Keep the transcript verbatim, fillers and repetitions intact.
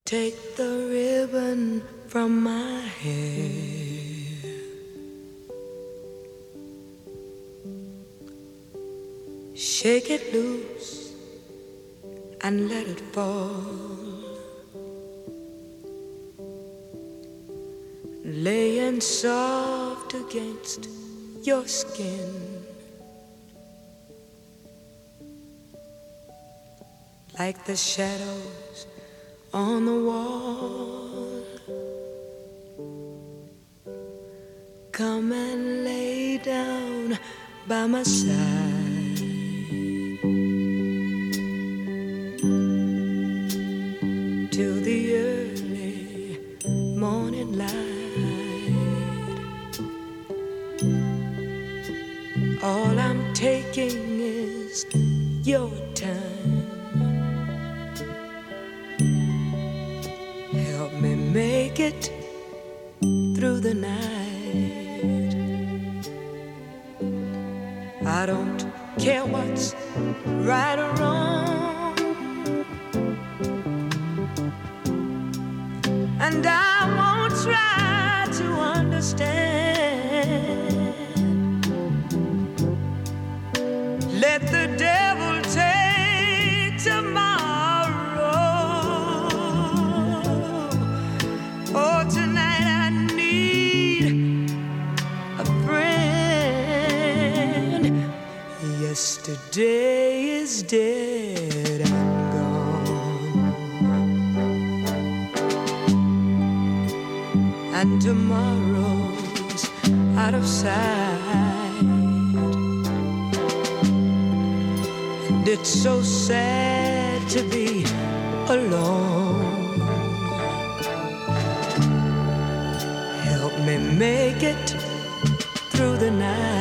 Take the ribbon from my hair. Shake it loose and let it fall. Laying soft against your skin. Like the shadows on the wall. Come and lay down by my side. Till the early morning light. All I'm taking is your time. Help me make it through the night. I don't care what's right or wrong, and I won't try to understand. Let the devil take tomorrow. Oh, tonight I need a friend. Yesterday is dead and gone, and tomorrow's out of sight. And it's so sad to be alone. Help me make it through the night.